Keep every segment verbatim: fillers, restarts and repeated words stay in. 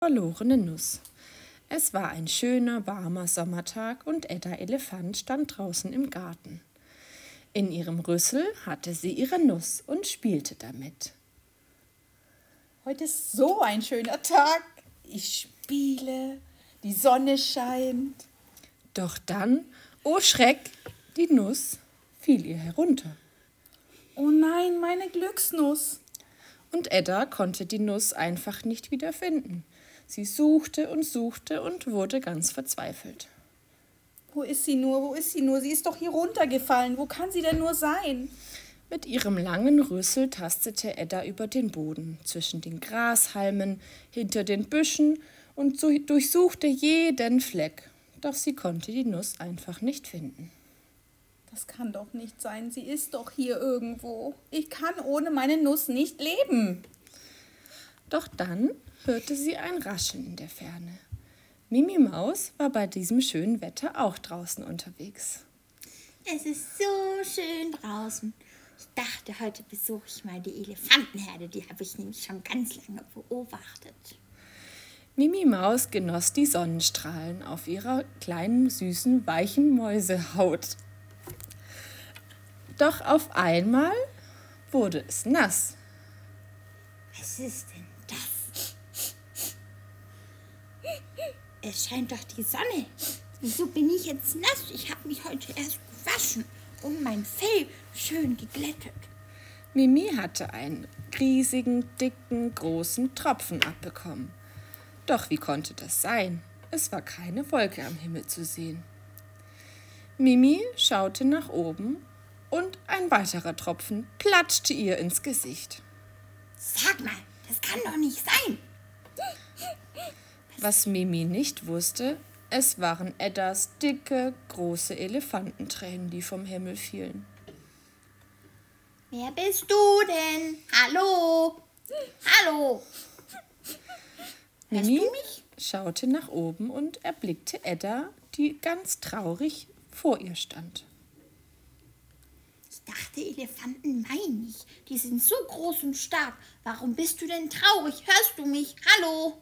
Verlorene Nuss. Es war ein schöner, warmer Sommertag und Edda Elefant stand draußen im Garten. In ihrem Rüssel hatte sie ihre Nuss und spielte damit. Heute ist so ein schöner Tag. Ich spiele, die Sonne scheint. Doch dann, oh Schreck, die Nuss fiel ihr herunter. Oh nein, meine Glücksnuss. Und Edda konnte die Nuss einfach nicht wieder finden. Sie suchte und suchte und wurde ganz verzweifelt. Wo ist sie nur, wo ist sie nur? Sie ist doch hier runtergefallen. Wo kann sie denn nur sein? Mit ihrem langen Rüssel tastete Edda über den Boden, zwischen den Grashalmen, hinter den Büschen und so durchsuchte jeden Fleck. Doch sie konnte die Nuss einfach nicht finden. Das kann doch nicht sein. Sie ist doch hier irgendwo. Ich kann ohne meine Nuss nicht leben. Doch dann hörte sie ein Rascheln in der Ferne. Mimi Maus war bei diesem schönen Wetter auch draußen unterwegs. Es ist so schön draußen. Ich dachte, heute besuche ich mal die Elefantenherde. Die habe ich nämlich schon ganz lange beobachtet. Mimi Maus genoss die Sonnenstrahlen auf ihrer kleinen, süßen, weichen Mäusehaut. Doch auf einmal wurde es nass. Was ist denn das? Es scheint doch die Sonne. Wieso bin ich jetzt nass? Ich habe mich heute erst gewaschen und mein Fell schön geglättet. Mimi hatte einen riesigen, dicken, großen Tropfen abbekommen. Doch wie konnte das sein? Es war keine Wolke am Himmel zu sehen. Mimi schaute nach oben und ein weiterer Tropfen platschte ihr ins Gesicht. Sag mal, das kann doch nicht sein. Was Mimi nicht wusste, es waren Eddas dicke, große Elefantentränen, die vom Himmel fielen. Wer bist du denn? Hallo? Hallo? Hörst Mimi du mich? schaute nach oben und erblickte Edda, die ganz traurig vor ihr stand. Ich dachte, Elefanten meinen mich. Die sind so groß und stark. Warum bist du denn traurig? Hörst du mich? Hallo?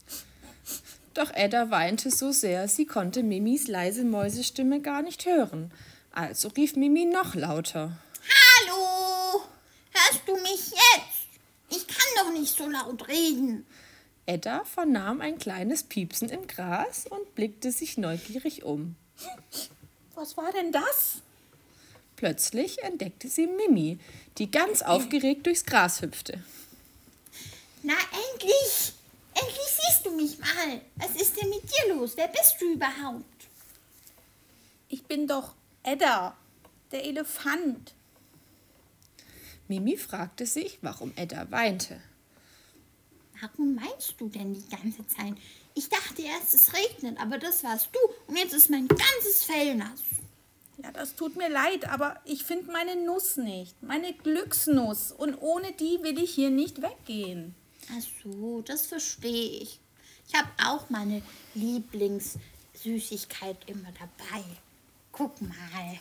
Doch Edda weinte so sehr, sie konnte Mimis leise Mäusestimme gar nicht hören. Also rief Mimi noch lauter. Hallo? Hörst du mich jetzt? Ich kann doch nicht so laut reden. Edda vernahm ein kleines Piepsen im Gras und blickte sich neugierig um. Was war denn das? Plötzlich entdeckte sie Mimi, die ganz aufgeregt durchs Gras hüpfte. Na endlich! Endlich siehst du mich mal. Was ist denn mit dir los? Wer bist du überhaupt? Ich bin doch Edda, der Elefant. Mimi fragte sich, warum Edda weinte. Warum meinst du denn die ganze Zeit? Ich dachte erst, es regnet, aber das warst du. Und jetzt ist mein ganzes Fell nass. Ja, das tut mir leid, aber ich finde meine Nuss nicht. Meine Glücksnuss. Und ohne die will ich hier nicht weggehen. Ach so, das verstehe ich. Ich habe auch meine Lieblingssüßigkeit immer dabei. Guck mal.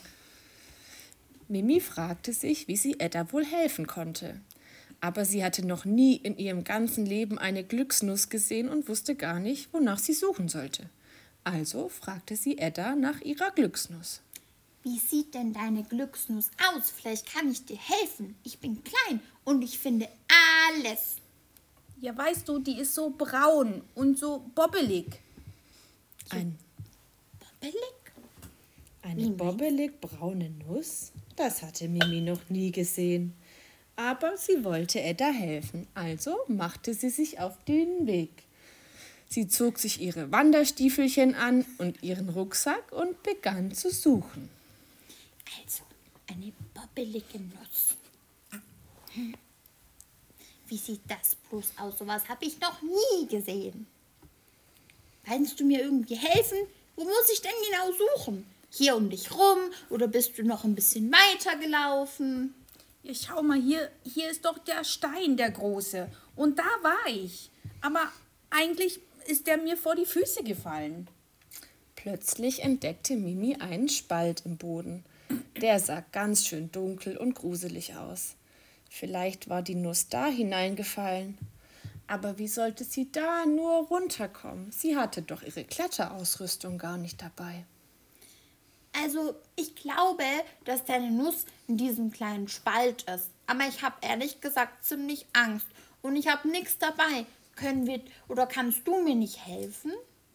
Mimi fragte sich, wie sie Edda wohl helfen konnte. Aber sie hatte noch nie in ihrem ganzen Leben eine Glücksnuss gesehen und wusste gar nicht, wonach sie suchen sollte. Also fragte sie Edda nach ihrer Glücksnuss. Wie sieht denn deine Glücksnuss aus? Vielleicht kann ich dir helfen. Ich bin klein und ich finde alles. Ja, weißt du, die ist so braun und so bobbelig. Ein, Bobbelig? eine bobbelig braune Nuss? Das hatte Mimi noch nie gesehen. Aber sie wollte Edda helfen, also machte sie sich auf den Weg. Sie zog sich ihre Wanderstiefelchen an und ihren Rucksack und begann zu suchen. Also, eine bobbelige Nuss. Hm. Wie sieht das bloß aus? Sowas habe ich noch nie gesehen. Kannst du mir irgendwie helfen? Wo muss ich denn genau suchen? Hier um dich rum oder bist du noch ein bisschen weiter gelaufen? Ja, schau mal, hier, hier ist doch der Stein, der große. Und da war ich. Aber eigentlich ist der mir vor die Füße gefallen. Plötzlich entdeckte Mimi einen Spalt im Boden. Der sah ganz schön dunkel und gruselig aus. Vielleicht war die Nuss da hineingefallen. Aber wie sollte sie da nur runterkommen? Sie hatte doch ihre Kletterausrüstung gar nicht dabei. Also, ich glaube, dass deine Nuss in diesem kleinen Spalt ist. Aber ich habe ehrlich gesagt ziemlich Angst. Und ich habe nichts dabei. Können wir oder kannst du mir nicht helfen?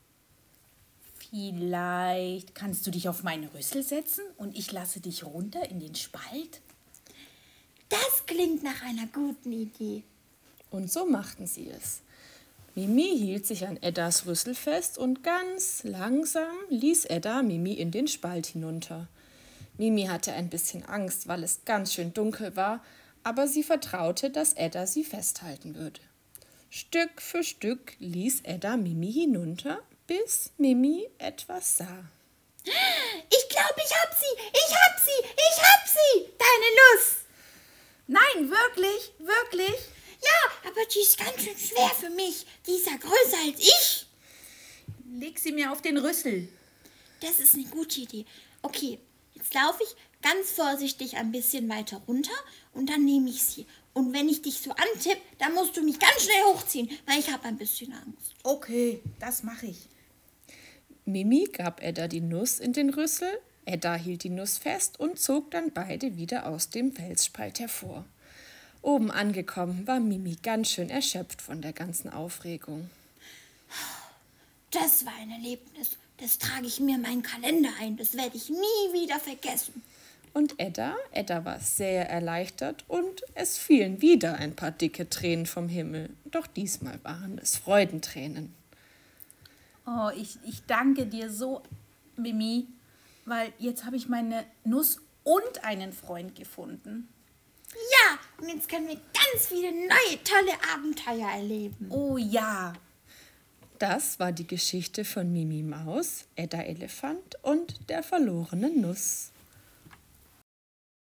Vielleicht kannst du dich auf meine Rüssel setzen und ich lasse dich runter in den Spalt? Das klingt nach einer guten Idee. Und so machten sie es. Mimi hielt sich an Eddas Rüssel fest und ganz langsam ließ Edda Mimi in den Spalt hinunter. Mimi hatte ein bisschen Angst, weil es ganz schön dunkel war, aber sie vertraute, dass Edda sie festhalten würde. Stück für Stück ließ Edda Mimi hinunter, bis Mimi etwas sah. Ich glaube, ich hab sie! Ich hab sie! Ich hab sie! Deine Nuss! Nein, wirklich, wirklich? Ja, aber die ist ganz schön schwer für mich. Die ist ja größer als ich. Leg sie mir auf den Rüssel. Das ist eine gute Idee. Okay, jetzt laufe ich ganz vorsichtig ein bisschen weiter runter und dann nehme ich sie. Und wenn ich dich so antippe, dann musst du mich ganz schnell hochziehen, weil ich habe ein bisschen Angst. Okay, das mache ich. Mimi gab Edda die Nuss in den Rüssel, Edda hielt die Nuss fest und zog dann beide wieder aus dem Felsspalt hervor. Oben angekommen war Mimi ganz schön erschöpft von der ganzen Aufregung. Das war ein Erlebnis. Das trage ich mir in meinen Kalender ein. Das werde ich nie wieder vergessen. Und Edda, Edda war sehr erleichtert und es fielen wieder ein paar dicke Tränen vom Himmel. Doch diesmal waren es Freudentränen. Oh, ich, ich danke dir so, Mimi, weil jetzt habe ich meine Nuss und einen Freund gefunden. Ja, und jetzt können wir ganz viele neue, tolle Abenteuer erleben. Oh ja. Das war die Geschichte von Mimi Maus, Edda Elefant und der verlorenen Nuss.